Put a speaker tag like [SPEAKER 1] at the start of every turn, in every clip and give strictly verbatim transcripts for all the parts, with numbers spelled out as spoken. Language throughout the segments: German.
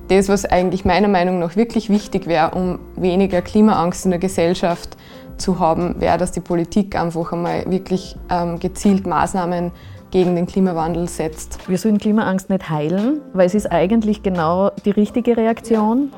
[SPEAKER 1] das, was eigentlich meiner Meinung nach wirklich wichtig wäre, um weniger Klimaangst in der Gesellschaft zu haben, wäre, dass die Politik einfach einmal wirklich ähm, gezielt Maßnahmen gegen den Klimawandel setzt.
[SPEAKER 2] Wir sollen Klimaangst nicht heilen, weil es ist eigentlich genau die richtige Reaktion.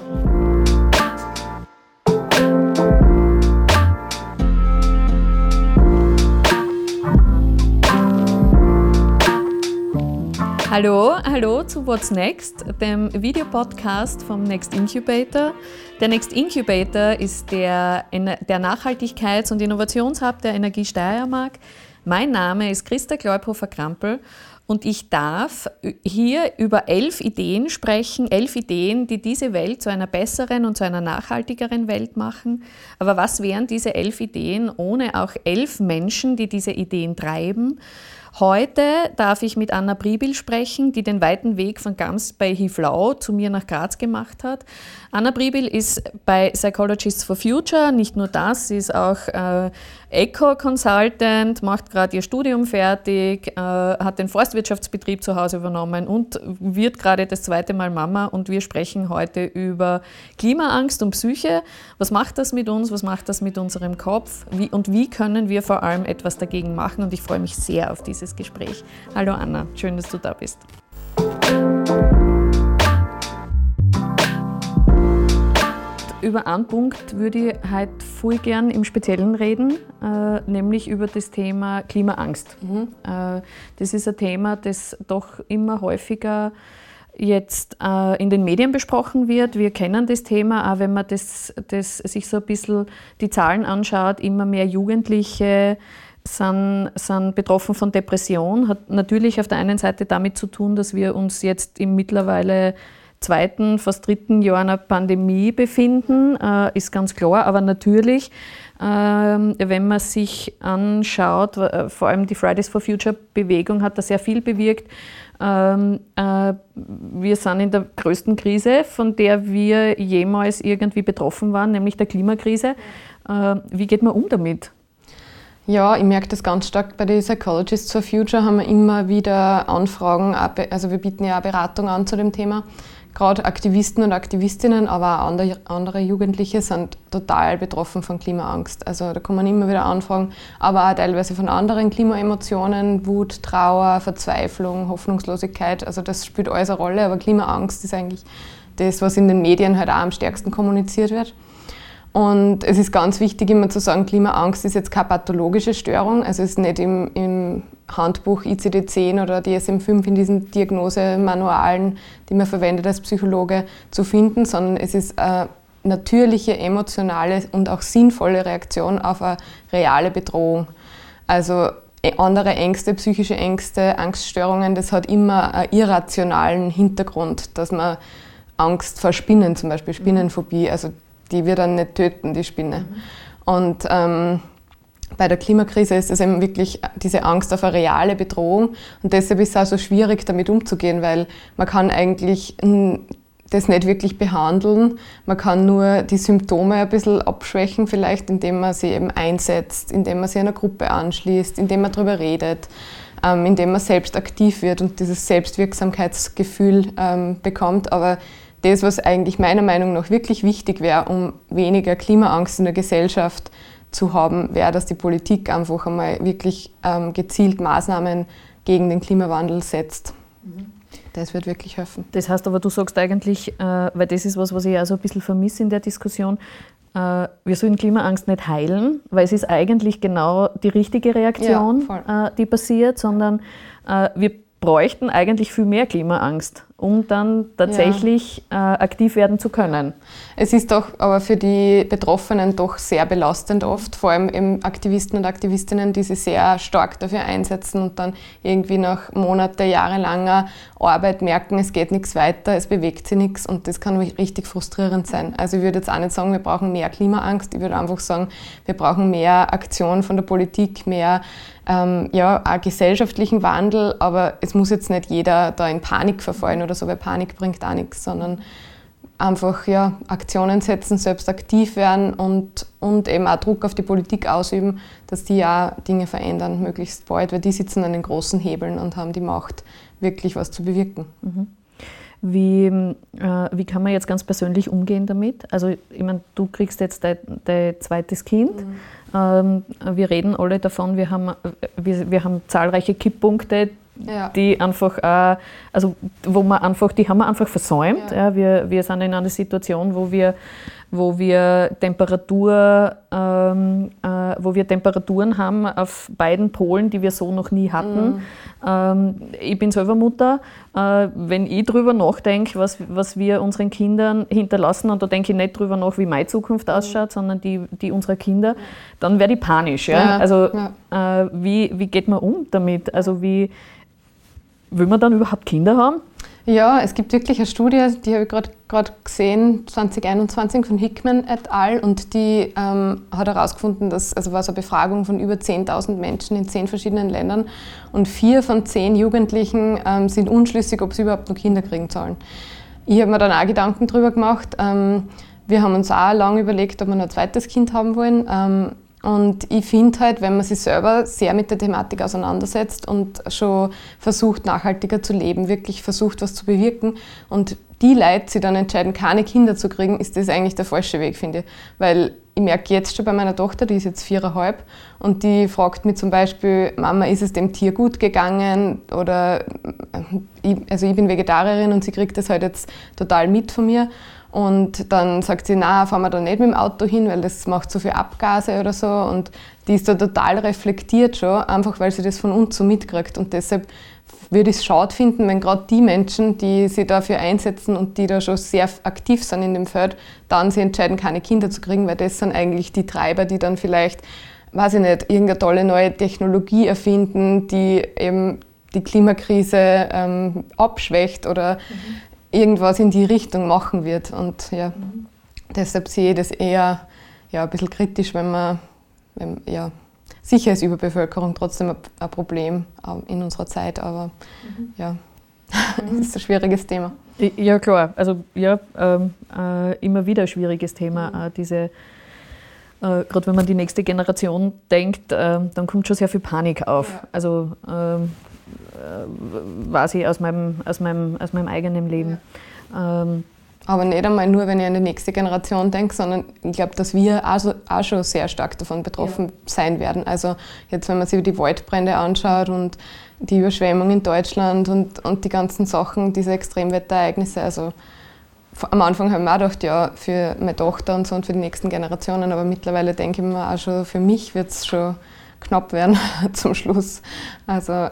[SPEAKER 2] Hallo, hallo zu What's Next, dem Videopodcast vom Next Incubator. Der Next Incubator ist der, der Nachhaltigkeits- und Innovationshub der Energie Steiermark. Mein Name ist Christa Gleubhofer-Krampel und ich darf hier über elf Ideen sprechen, elf Ideen, die diese Welt zu einer besseren und zu einer nachhaltigeren Welt machen. Aber was wären diese elf Ideen ohne auch elf Menschen, die diese Ideen treiben? Heute darf ich mit Anna Pribil sprechen, die den weiten Weg von Gams bei Hiflau zu mir nach Graz gemacht hat. Anna Pribil ist bei Psychologists for Future, nicht nur das, sie ist auch äh, Eco-Consultant, macht gerade ihr Studium fertig, äh, hat den Forstwirtschaftsbetrieb zu Hause übernommen und wird gerade das zweite Mal Mama. Und wir sprechen heute über Klimaangst und Psyche. Was macht das mit uns? Was macht das mit unserem Kopf? Wie, und wie können wir vor allem etwas dagegen machen? Und ich freue mich sehr auf dieses Gespräch. Hallo Anna, schön, dass du da bist. Über einen Punkt würde ich heute voll gern im Speziellen reden, äh, nämlich über das Thema Klimaangst. Mhm. Äh, das ist ein Thema, das doch immer häufiger jetzt äh, in den Medien besprochen wird. Wir kennen das Thema, auch wenn man das, das sich so ein bisschen die Zahlen anschaut, immer mehr Jugendliche sind, sind betroffen von Depression. Hat natürlich auf der einen Seite damit zu tun, dass wir uns jetzt im mittlerweile zweiten, fast dritten Jahr einer Pandemie befinden, äh, ist ganz klar. Aber natürlich, äh, wenn man sich anschaut, äh, vor allem die Fridays for Future Bewegung hat da sehr viel bewirkt. Ähm, äh, wir sind in der größten Krise, von der wir jemals irgendwie betroffen waren, nämlich der Klimakrise. Äh, wie geht man um damit?
[SPEAKER 1] Ja, ich merke das ganz stark bei den Psychologists for Future, haben wir immer wieder Anfragen, also wir bieten ja auch Beratung an zu dem Thema. Gerade Aktivisten und Aktivistinnen, aber auch andere, andere Jugendliche sind total betroffen von Klimaangst. Also da kommen immer wieder Anfragen, aber auch teilweise von anderen Klimaemotionen, Wut, Trauer, Verzweiflung, Hoffnungslosigkeit. Also das spielt alles eine Rolle, aber Klimaangst ist eigentlich das, was in den Medien halt auch am stärksten kommuniziert wird. Und es ist ganz wichtig, immer zu sagen, Klimaangst ist jetzt keine pathologische Störung, also es ist nicht im, im Handbuch I C D zehn oder D S M fünf in diesen Diagnosemanualen, die man verwendet als Psychologe, zu finden, sondern es ist eine natürliche, emotionale und auch sinnvolle Reaktion auf eine reale Bedrohung. Also andere Ängste, psychische Ängste, Angststörungen, das hat immer einen irrationalen Hintergrund, dass man Angst vor Spinnen, zum Beispiel Spinnenphobie, also die wir dann nicht töten, die Spinne. Mhm. Und ähm, bei der Klimakrise ist es eben wirklich diese Angst auf eine reale Bedrohung. Und deshalb ist es auch so schwierig, damit umzugehen, weil man kann eigentlich das nicht wirklich behandeln. Man kann nur die Symptome ein bisschen abschwächen, vielleicht indem man sie eben einsetzt, indem man sie einer Gruppe anschließt, indem man darüber redet, ähm, indem man selbst aktiv wird und dieses Selbstwirksamkeitsgefühl ähm, bekommt. Aber das, was eigentlich meiner Meinung nach wirklich wichtig wäre, um weniger Klimaangst in der Gesellschaft zu haben, wäre, dass die Politik einfach einmal wirklich ähm, gezielt Maßnahmen gegen den Klimawandel setzt. Mhm. Das wird wirklich helfen.
[SPEAKER 2] Das heißt aber, du sagst eigentlich, äh, weil das ist was, was ich auch so ein bisschen vermisse in der Diskussion, äh, wir sollen Klimaangst nicht heilen, weil es ist eigentlich genau die richtige Reaktion, ja, äh, die passiert, sondern äh, wir bräuchten eigentlich viel mehr Klimaangst, um dann tatsächlich ja. äh, aktiv werden zu können.
[SPEAKER 1] Es ist doch aber für die Betroffenen doch sehr belastend oft, vor allem eben Aktivisten und Aktivistinnen, die sich sehr stark dafür einsetzen und dann irgendwie nach Monate, jahrelanger Arbeit merken, es geht nichts weiter, es bewegt sich nichts und das kann richtig frustrierend sein. Also ich würde jetzt auch nicht sagen, wir brauchen mehr Klimaangst, ich würde einfach sagen, wir brauchen mehr Aktion von der Politik, mehr ähm, ja, auch gesellschaftlichen Wandel, aber es muss jetzt nicht jeder da in Panik verfallen oder so, weil Panik bringt auch nichts, sondern einfach ja, Aktionen setzen, selbst aktiv werden und, und eben auch Druck auf die Politik ausüben, dass die ja Dinge verändern, möglichst bald, weil die sitzen an den großen Hebeln und haben die Macht, wirklich was zu bewirken.
[SPEAKER 2] Mhm. Wie, äh, wie kann man jetzt ganz persönlich umgehen damit? Also ich meine, du kriegst jetzt dein, dein zweites Kind. Mhm. Ähm, wir reden alle davon, wir haben, wir, wir haben zahlreiche Kipppunkte, ja. die einfach, äh, also wo man einfach, die haben wir einfach versäumt. Ja. Ja, wir, wir sind in einer Situation, wo wir wo wir Temperatur, ähm, äh, wo wir Temperaturen haben auf beiden Polen, die wir so noch nie hatten. Mhm. Ähm, ich bin selber Mutter. Äh, wenn ich drüber nachdenke, was, was wir unseren Kindern hinterlassen, und da denke ich nicht drüber nach, wie meine Zukunft ausschaut, mhm. sondern die, die unserer Kinder, dann werde ich panisch. Ja? Ja, also ja. Äh, wie, wie geht man um damit? Also wie will man dann überhaupt Kinder haben?
[SPEAKER 1] Ja, es gibt wirklich eine Studie, die habe ich gerade gesehen, zwanzig einundzwanzig von Hickman et al. Und die ähm, hat herausgefunden, dass, also war so eine Befragung von über zehntausend Menschen in zehn verschiedenen Ländern, und vier von zehn Jugendlichen ähm, sind unschlüssig, ob sie überhaupt noch Kinder kriegen sollen. Ich habe mir dann auch Gedanken darüber gemacht. Ähm, wir haben uns auch lange überlegt, ob wir noch ein zweites Kind haben wollen. Ähm, Und ich finde halt, wenn man sich selber sehr mit der Thematik auseinandersetzt und schon versucht, nachhaltiger zu leben, wirklich versucht, was zu bewirken, und die Leute, die dann entscheiden, keine Kinder zu kriegen, ist das eigentlich der falsche Weg, finde ich. Weil ich merke jetzt schon bei meiner Tochter, die ist jetzt viereinhalb, und die fragt mich zum Beispiel, Mama, ist es dem Tier gut gegangen? Oder, ich, also ich bin Vegetarierin und sie kriegt das halt jetzt total mit von mir. Und dann sagt sie, na, fahren wir da nicht mit dem Auto hin, weil das macht so viel Abgase oder so. Und die ist da total reflektiert schon, einfach weil sie das von uns so mitkriegt. Und deshalb würde ich es schade finden, wenn gerade die Menschen, die sich dafür einsetzen und die da schon sehr aktiv sind in dem Feld, dann sie entscheiden, keine Kinder zu kriegen, weil das sind eigentlich die Treiber, die dann vielleicht, weiß ich nicht, irgendeine tolle neue Technologie erfinden, die eben die Klimakrise ähm, abschwächt oder mhm. irgendwas in die Richtung machen wird. Und ja, mhm. deshalb sehe ich das eher ja, ein bisschen kritisch, wenn man, wenn, ja, sicher ist Überbevölkerung trotzdem ein, ein Problem in unserer Zeit, aber mhm. ja, das ist ein schwieriges Thema.
[SPEAKER 2] Ja, klar, also ja, ähm, äh, immer wieder ein schwieriges Thema, mhm. äh, diese äh, gerade wenn man die nächste Generation denkt, äh, dann kommt schon sehr viel Panik auf. Ja. Also ähm, weiß ich aus meinem, aus meinem, aus meinem eigenen Leben. Ja. Ähm,
[SPEAKER 1] Aber nicht einmal nur, wenn ich an die nächste Generation denke, sondern ich glaube, dass wir auch, so, auch schon sehr stark davon betroffen ja. sein werden. Also jetzt, wenn man sich die Waldbrände anschaut und die Überschwemmung in Deutschland und, und die ganzen Sachen, diese Extremwetterereignisse, also am Anfang habe ich mir auch gedacht, ja, für meine Tochter und so und für die nächsten Generationen, aber mittlerweile denke ich mir auch schon, für mich wird es schon knapp werden zum Schluss. Also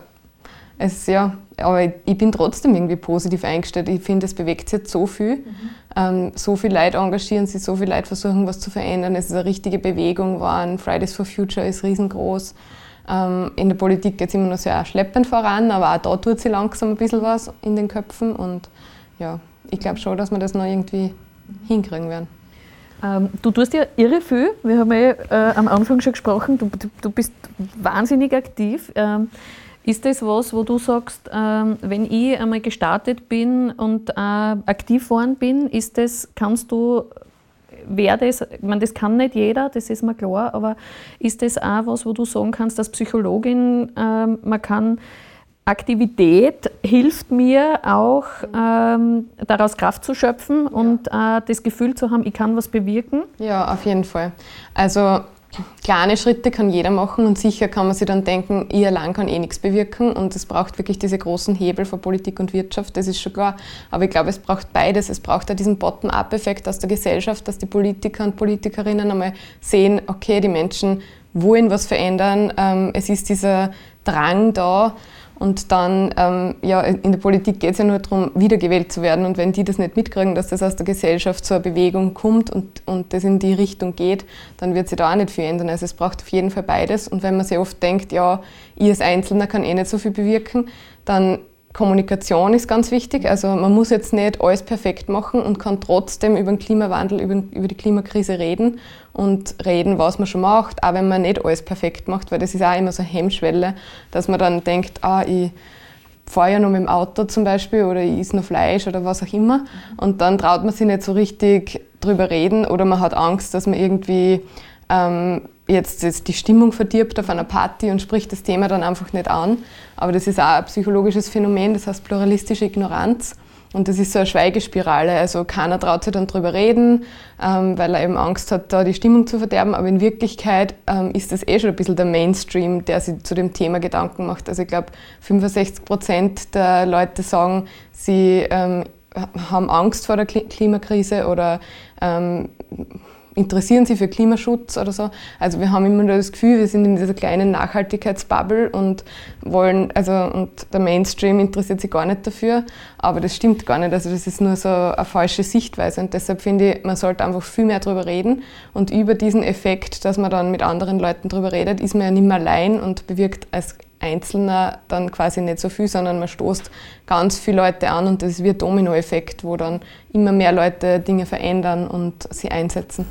[SPEAKER 1] Es, ja, aber ich, ich bin trotzdem irgendwie positiv eingestellt. Ich finde, es bewegt sich jetzt so viel. Mhm. Ähm, so viele Leute engagieren sich, so viele Leute versuchen, was zu verändern. Es ist eine richtige Bewegung geworden. Fridays for Future ist riesengroß. Ähm, in der Politik geht es immer noch sehr schleppend voran, aber auch da tut sich langsam ein bisschen was in den Köpfen. Und ja, ich glaube schon, dass wir das noch irgendwie hinkriegen werden.
[SPEAKER 2] Ähm, du tust ja irre viel. Wir haben ja äh, am Anfang schon gesprochen. Du, du, du bist wahnsinnig aktiv. Ähm, Ist das was, wo du sagst, ähm, wenn ich einmal gestartet bin und äh, aktiv geworden bin, ist das, kannst du, wer das, ich meine, das kann nicht jeder, das ist mir klar, aber ist das auch was, wo du sagen kannst, als Psychologin, ähm, man kann, Aktivität hilft mir auch, ähm, daraus Kraft zu schöpfen ja. und äh, das Gefühl zu haben, ich kann was bewirken?
[SPEAKER 1] Ja, auf jeden Fall. Also kleine Schritte kann jeder machen und sicher kann man sich dann denken, ich allein kann eh nichts bewirken und es braucht wirklich diese großen Hebel von Politik und Wirtschaft, das ist schon klar. Aber ich glaube, es braucht beides. Es braucht auch diesen Bottom-up-Effekt aus der Gesellschaft, dass die Politiker und Politikerinnen einmal sehen, okay, die Menschen wollen was verändern, ähm, es ist dieser Drang da. Und dann, ähm, ja, in der Politik geht es ja nur darum, wiedergewählt zu werden. Und wenn die das nicht mitkriegen, dass das aus der Gesellschaft zu einer Bewegung kommt und, und das in die Richtung geht, dann wird sich da auch nicht viel ändern. Also es braucht auf jeden Fall beides. Und wenn man sich oft denkt, ja, ich als Einzelner kann eh nicht so viel bewirken, dann Kommunikation ist ganz wichtig. Also man muss jetzt nicht alles perfekt machen und kann trotzdem über den Klimawandel, über, über die Klimakrise reden und reden, was man schon macht, auch wenn man nicht alles perfekt macht, weil das ist auch immer so eine Hemmschwelle, dass man dann denkt, ah, ich fahre ja noch mit dem Auto zum Beispiel oder ich esse noch Fleisch oder was auch immer und dann traut man sich nicht so richtig drüber reden oder man hat Angst, dass man irgendwie ähm, jetzt, jetzt die Stimmung verdirbt auf einer Party und spricht das Thema dann einfach nicht an. Aber das ist auch ein psychologisches Phänomen, das heißt pluralistische Ignoranz. Und das ist so eine Schweigespirale, also keiner traut sich dann drüber reden, ähm, weil er eben Angst hat, da die Stimmung zu verderben. Aber in Wirklichkeit ähm, ist das eh schon ein bisschen der Mainstream, der sich zu dem Thema Gedanken macht. Also ich glaube, fünfundsechzig Prozent der Leute sagen, sie ähm, haben Angst vor der Klimakrise oder ähm, interessieren sich für Klimaschutz oder so. Also wir haben immer nur das Gefühl, wir sind in dieser kleinen Nachhaltigkeitsbubble und wollen, also und der Mainstream interessiert sich gar nicht dafür, aber das stimmt gar nicht. Also das ist nur so eine falsche Sichtweise und deshalb finde ich, man sollte einfach viel mehr darüber reden und über diesen Effekt, dass man dann mit anderen Leuten darüber redet, ist man ja nicht mehr allein und bewirkt als Einzelner dann quasi nicht so viel, sondern man stoßt ganz viele Leute an und das ist wie ein Dominoeffekt, wo dann immer mehr Leute Dinge verändern und sie einsetzen.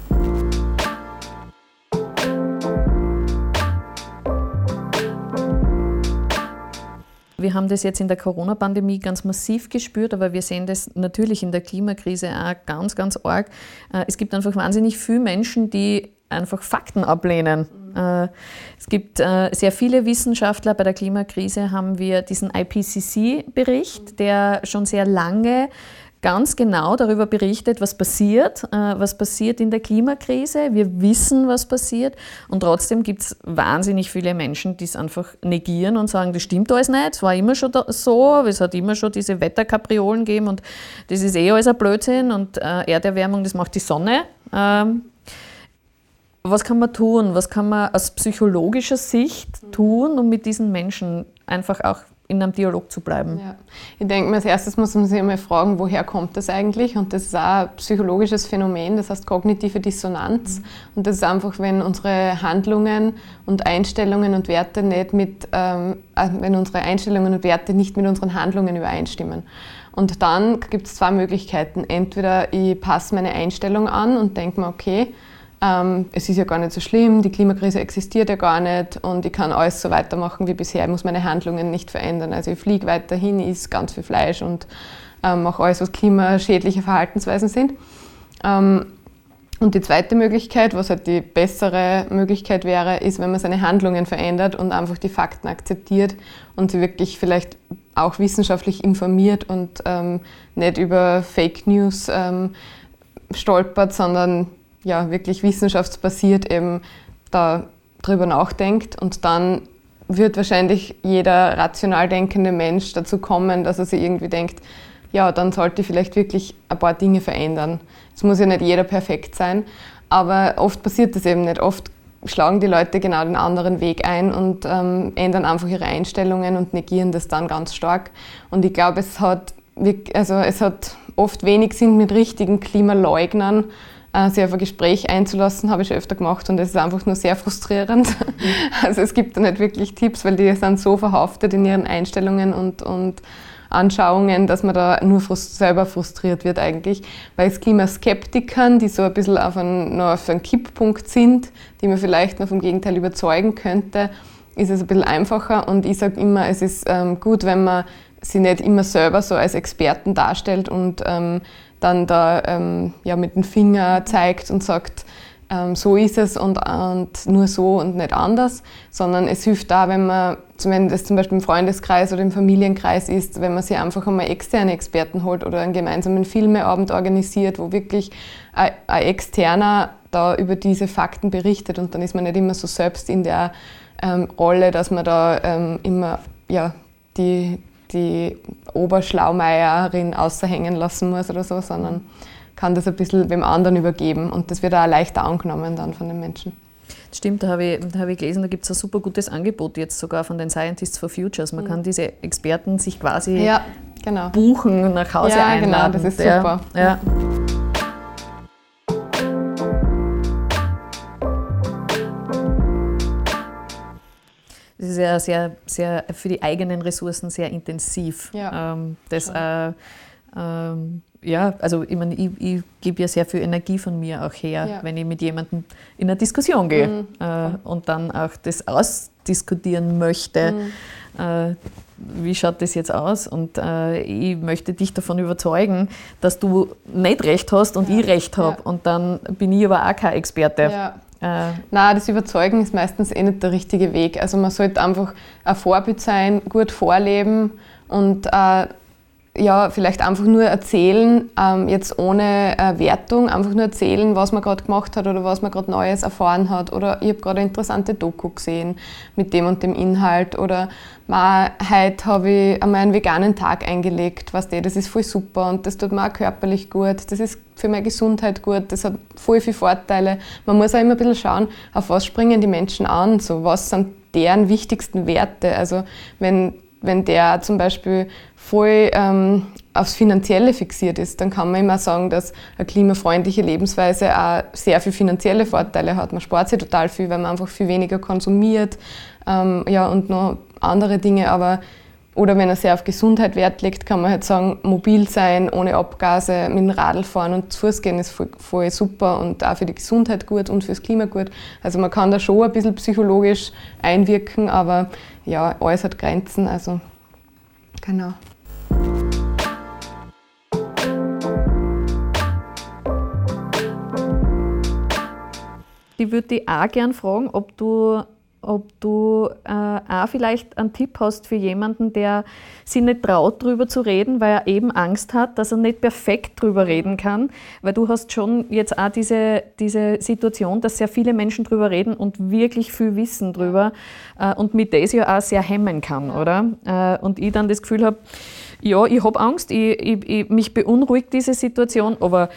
[SPEAKER 2] Wir haben das jetzt in der Corona-Pandemie ganz massiv gespürt, aber wir sehen das natürlich in der Klimakrise auch ganz, ganz arg. Es gibt einfach wahnsinnig viele Menschen, die einfach Fakten ablehnen. Mhm. Es gibt sehr viele Wissenschaftler. Bei der Klimakrise haben wir diesen I P C C-Bericht, mhm. der schon sehr lange ganz genau darüber berichtet, was passiert, was passiert in der Klimakrise. Wir wissen, was passiert und trotzdem gibt es wahnsinnig viele Menschen, die es einfach negieren und sagen, das stimmt alles nicht, es war immer schon so, es hat immer schon diese Wetterkapriolen gegeben und das ist eh alles ein Blödsinn und Erderwärmung, das macht die Sonne. Was kann man tun? Was kann man aus psychologischer Sicht tun, um mit diesen Menschen einfach auch in einem Dialog zu bleiben?
[SPEAKER 1] Ja. Ich denke mir, als erstes muss man sich einmal fragen, woher kommt das eigentlich? Und das ist auch ein psychologisches Phänomen, das heißt kognitive Dissonanz. Mhm. Und das ist einfach, wenn unsere Handlungen und Einstellungen und Werte nicht mit, ähm, wenn unsere Einstellungen und Werte nicht mit unseren Handlungen übereinstimmen. Und dann gibt es zwei Möglichkeiten. Entweder ich passe meine Einstellung an und denke mir, okay, Ähm, es ist ja gar nicht so schlimm, die Klimakrise existiert ja gar nicht und ich kann alles so weitermachen wie bisher, ich muss meine Handlungen nicht verändern. Also ich fliege weiterhin, esse ganz viel Fleisch und ähm, mache alles, was klimaschädliche Verhaltensweisen sind. Ähm, und die zweite Möglichkeit, was halt die bessere Möglichkeit wäre, ist, wenn man seine Handlungen verändert und einfach die Fakten akzeptiert und sie wirklich vielleicht auch wissenschaftlich informiert und ähm, nicht über Fake News ähm, stolpert, sondern ja, wirklich wissenschaftsbasiert eben da drüber nachdenkt und dann wird wahrscheinlich jeder rational denkende Mensch dazu kommen, dass er sich irgendwie denkt, ja, dann sollte ich vielleicht wirklich ein paar Dinge verändern. Es muss ja nicht jeder perfekt sein, aber oft passiert das eben nicht. Oft schlagen die Leute genau den anderen Weg ein und ähm, ändern einfach ihre Einstellungen und negieren das dann ganz stark. Und ich glaube, es hat, also es hat oft wenig Sinn mit richtigen Klimaleugnern, sich auf ein Gespräch einzulassen, habe ich schon öfter gemacht und das ist einfach nur sehr frustrierend. Mhm. Also es gibt da nicht wirklich Tipps, weil die sind so verhaftet in ihren Einstellungen und, und Anschauungen, dass man da nur frust- selber frustriert wird eigentlich. Bei Klimaskeptikern, die so ein bisschen auf einen, noch auf einen Kipppunkt sind, die man vielleicht noch vom Gegenteil überzeugen könnte, ist es ein bisschen einfacher und ich sage immer, es ist ähm, gut, wenn man sich nicht immer selber so als Experten darstellt und ähm, dann da ähm, ja, mit dem Finger zeigt und sagt, ähm, so ist es und, und nur so und nicht anders, sondern es hilft da, wenn man, wenn das zum Beispiel im Freundeskreis oder im Familienkreis ist, wenn man sich einfach einmal externe Experten holt oder einen gemeinsamen Filmeabend organisiert, wo wirklich ein, ein Externer da über diese Fakten berichtet und dann ist man nicht immer so selbst in der ähm, Rolle, dass man da ähm, immer ja, die die Oberschlaumeierin außerhängen lassen muss oder so, sondern kann das ein bisschen dem anderen übergeben und das wird auch leichter angenommen dann von den Menschen.
[SPEAKER 2] Stimmt, da habe ich, da habe ich gelesen, da gibt es ein super gutes Angebot jetzt sogar von den Scientists for Futures. Man mhm. kann diese Experten sich quasi
[SPEAKER 1] ja, genau.
[SPEAKER 2] buchen, nach Hause ja, einladen.
[SPEAKER 1] Ja, genau, das ist super.
[SPEAKER 2] Ja, ja. Das ist ja sehr, sehr für die eigenen Ressourcen sehr intensiv.
[SPEAKER 1] Ja,
[SPEAKER 2] ähm, das, äh, ähm, ja, also ich, meine, ich, ich gebe ja sehr viel Energie von mir auch her, ja. wenn ich mit jemandem in eine Diskussion gehe mhm. äh, und dann auch das ausdiskutieren möchte. Mhm. Äh, wie schaut das jetzt aus? Und äh, ich möchte dich davon überzeugen, dass du nicht recht hast und ja. ich recht habe. Ja. Und dann bin ich aber auch kein Experte.
[SPEAKER 1] Ja. Äh, Nein, das Überzeugen ist meistens eh nicht der richtige Weg. Also man sollte einfach ein Vorbild sein, gut vorleben und äh, ja, vielleicht einfach nur erzählen, ähm, jetzt ohne äh, Wertung, einfach nur erzählen, was man gerade gemacht hat oder was man gerade Neues erfahren hat oder ich habe gerade eine interessante Doku gesehen mit dem und dem Inhalt oder ma, heute habe ich einmal einen veganen Tag eingelegt, weißt du, das ist voll super und das tut mir auch körperlich gut, das ist für meine Gesundheit gut, das hat voll viele Vorteile. Man muss auch immer ein bisschen schauen, auf was springen die Menschen an, so, was sind deren wichtigsten Werte, also wenn Wenn der zum Beispiel voll ähm, aufs Finanzielle fixiert ist, dann kann man immer sagen, dass eine klimafreundliche Lebensweise auch sehr viele finanzielle Vorteile hat. Man spart sich total viel, weil man einfach viel weniger konsumiert ähm, ja, und noch andere Dinge. Aber, oder wenn er sehr auf Gesundheit Wert legt, kann man halt sagen, mobil sein, ohne Abgase, mit dem Radl fahren und zu Fuß gehen ist voll, voll super und auch für die Gesundheit gut und fürs Klima gut. Also man kann da schon ein bisschen psychologisch einwirken, aber ja, alles hat Grenzen, also genau.
[SPEAKER 2] Ich würde dich auch gerne fragen, ob du, ob du äh, auch vielleicht einen Tipp hast für jemanden, der sich nicht traut, darüber zu reden, weil er eben Angst hat, dass er nicht perfekt darüber reden kann. Weil du hast schon jetzt auch diese, diese Situation, dass sehr viele Menschen darüber reden und wirklich viel wissen darüber äh, und mit das ja auch sehr hemmen kann, oder? Äh, und ich dann das Gefühl habe, ja, ich habe Angst, ich, ich, ich, mich beunruhigt diese Situation, aber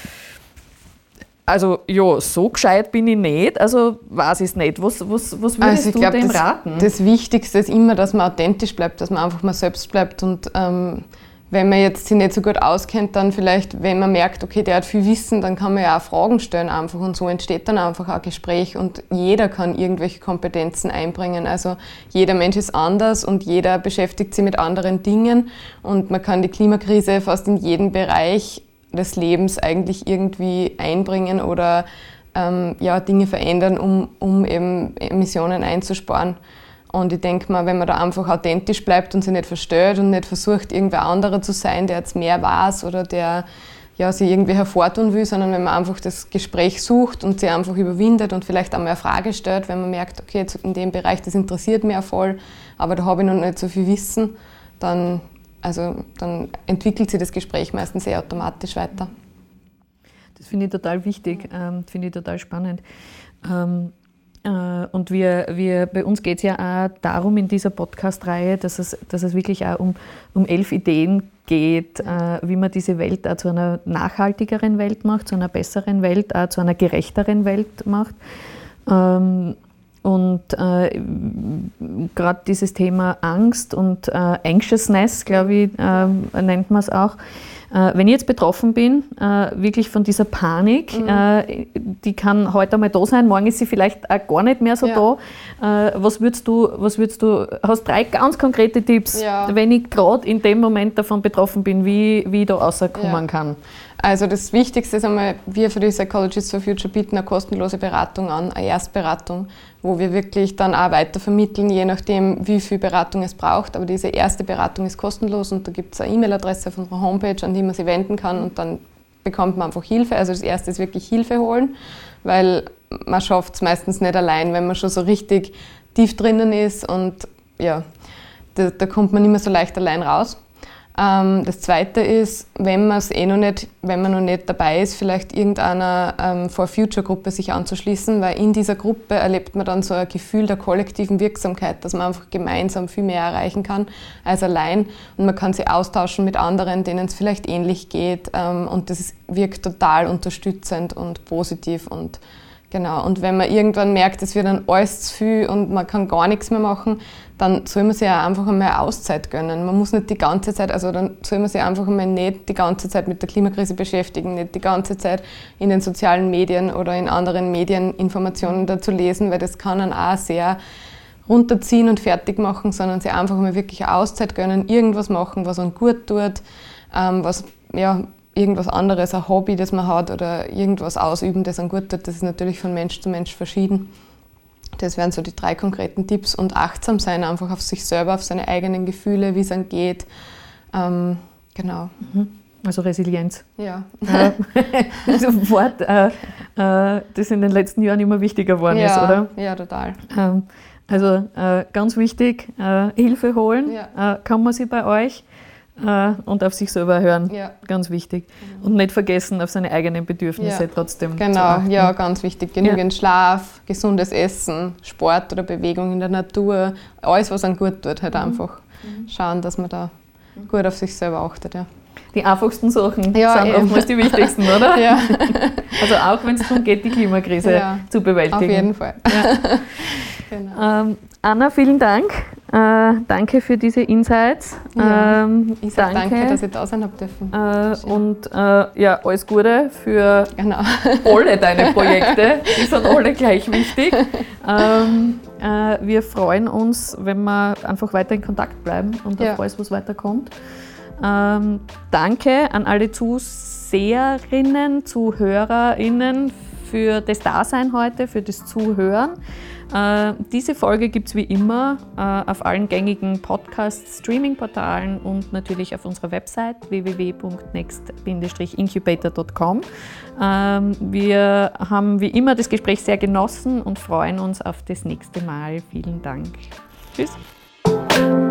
[SPEAKER 2] also ja, so gescheit bin ich nicht, also weiß ich es nicht. Was, was, was würdest
[SPEAKER 1] also ich
[SPEAKER 2] du
[SPEAKER 1] glaub,
[SPEAKER 2] dem
[SPEAKER 1] das,
[SPEAKER 2] raten?
[SPEAKER 1] Das Wichtigste ist immer, dass man authentisch bleibt, dass man einfach mal selbst bleibt und ähm, wenn man jetzt sich nicht so gut auskennt, dann vielleicht, wenn man merkt, okay, der hat viel Wissen, dann kann man ja auch Fragen stellen einfach und so entsteht dann einfach ein Gespräch und jeder kann irgendwelche Kompetenzen einbringen. Also jeder Mensch ist anders und jeder beschäftigt sich mit anderen Dingen und man kann die Klimakrise fast in jedem Bereich des Lebens eigentlich irgendwie einbringen oder ähm, ja, Dinge verändern, um, um eben Emissionen einzusparen. Und ich denke mal, wenn man da einfach authentisch bleibt und sich nicht verstellt und nicht versucht, irgendwer anderer zu sein, der jetzt mehr weiß oder der ja, sich irgendwie hervortun will, sondern wenn man einfach das Gespräch sucht und sich einfach überwindet und vielleicht einmal eine Frage stellt, wenn man merkt, okay, jetzt in dem Bereich, das interessiert mich auch voll, aber da habe ich noch nicht so viel Wissen, dann Also dann entwickelt sich das Gespräch meistens sehr automatisch weiter.
[SPEAKER 2] Das finde ich total wichtig, ähm, finde ich total spannend. Ähm, äh, und wir, wir, bei uns geht es ja auch darum in dieser Podcast-Reihe, dass es, dass es wirklich auch um, um elf Ideen geht, äh, wie man diese Welt auch zu einer nachhaltigeren Welt macht, zu einer besseren Welt, auch zu einer gerechteren Welt macht. Ähm, Und äh, gerade dieses Thema Angst und äh, Anxiousness, glaube ich, äh, nennt man es auch. Äh, wenn ich jetzt betroffen bin, äh, wirklich von dieser Panik, mhm. äh, die kann heute einmal da sein, morgen ist sie vielleicht auch gar nicht mehr so ja. da. Äh, was würdest du, was würdest du, hast drei ganz konkrete Tipps, ja. wenn ich gerade in dem Moment davon betroffen bin, wie, wie ich da rauskommen ja. kann?
[SPEAKER 1] Also das Wichtigste ist einmal, wir für die Psychologists for Future bieten eine kostenlose Beratung an, eine Erstberatung, wo wir wirklich dann auch weiter vermitteln, je nachdem, wie viel Beratung es braucht. Aber diese erste Beratung ist kostenlos und da gibt es eine E-Mail-Adresse auf unserer Homepage, an die man sich wenden kann und dann bekommt man einfach Hilfe. Also das Erste ist wirklich Hilfe holen, weil man schafft es meistens nicht allein, wenn man schon so richtig tief drinnen ist und ja, da, da kommt man nicht mehr so leicht allein raus. Ähm, das Zweite ist, wenn man es eh noch nicht, wenn man noch nicht dabei ist, vielleicht irgendeiner ähm, For Future Gruppe sich anzuschließen, weil in dieser Gruppe erlebt man dann so ein Gefühl der kollektiven Wirksamkeit, dass man einfach gemeinsam viel mehr erreichen kann als allein und man kann sich austauschen mit anderen, denen es vielleicht ähnlich geht ähm, und das ist, wirkt total unterstützend und positiv und genau. Und wenn man irgendwann merkt, es wird dann alles zu viel und man kann gar nichts mehr machen, dann soll man sich ja einfach einmal eine Auszeit gönnen. Man muss nicht die ganze Zeit, also dann soll man sich einfach einmal nicht die ganze Zeit mit der Klimakrise beschäftigen, nicht die ganze Zeit in den sozialen Medien oder in anderen Medien Informationen dazu lesen, weil das kann dann auch sehr runterziehen und fertig machen, sondern sich einfach mal wirklich eine Auszeit gönnen, irgendwas machen, was einem gut tut, ähm, was, ja, irgendwas anderes, ein Hobby, das man hat oder irgendwas ausüben, das einem gut tut. Das ist natürlich von Mensch zu Mensch verschieden. Das wären so die drei konkreten Tipps und achtsam sein, einfach auf sich selber, auf seine eigenen Gefühle, wie es einem geht. Ähm, genau.
[SPEAKER 2] Also Resilienz.
[SPEAKER 1] Ja.
[SPEAKER 2] Äh, das ist ein Wort, äh, äh, das in den letzten Jahren immer wichtiger geworden
[SPEAKER 1] ja,
[SPEAKER 2] ist, oder?
[SPEAKER 1] Ja, total.
[SPEAKER 2] Ähm, also äh, ganz wichtig, äh, Hilfe holen, ja. äh, kann man sie bei euch. äh, und auf sich selber hören.
[SPEAKER 1] Ja.
[SPEAKER 2] Ganz wichtig. Mhm. Und nicht vergessen, auf seine eigenen Bedürfnisse ja. trotzdem
[SPEAKER 1] genau.
[SPEAKER 2] zu achten.
[SPEAKER 1] Genau, ja, ganz wichtig. Genügend ja. Schlaf, gesundes Essen, Sport oder Bewegung in der Natur, alles, was einem gut tut, halt mhm. einfach mhm. schauen, dass man da gut auf sich selber achtet. Ja.
[SPEAKER 2] Die einfachsten Sachen
[SPEAKER 1] ja,
[SPEAKER 2] sind
[SPEAKER 1] eben.
[SPEAKER 2] oftmals die wichtigsten, oder?
[SPEAKER 1] Ja.
[SPEAKER 2] Also auch wenn es darum geht, die Klimakrise ja. zu bewältigen.
[SPEAKER 1] Auf jeden Fall.
[SPEAKER 2] Ja. Genau. Ähm, Anna, vielen Dank. Äh, danke für diese Insights.
[SPEAKER 1] Ja, ähm, ich sage danke, danke, dass ich da sein habe dürfen.
[SPEAKER 2] Äh, und äh, ja, alles Gute für
[SPEAKER 1] genau.
[SPEAKER 2] alle deine Projekte. Die sind alle gleich wichtig. Ähm, äh, wir freuen uns, wenn wir einfach weiter in Kontakt bleiben und auf ja. alles, was weiterkommt. Ähm, danke an alle Zuseherinnen, ZuhörerInnen für das Dasein heute, für das Zuhören. Äh, diese Folge gibt es wie immer äh, auf allen gängigen Podcast-Streaming-Portalen und natürlich auf unserer Website w w w punkt next incubator punkt com. Ähm, wir haben wie immer das Gespräch sehr genossen und freuen uns auf das nächste Mal. Vielen Dank. Tschüss.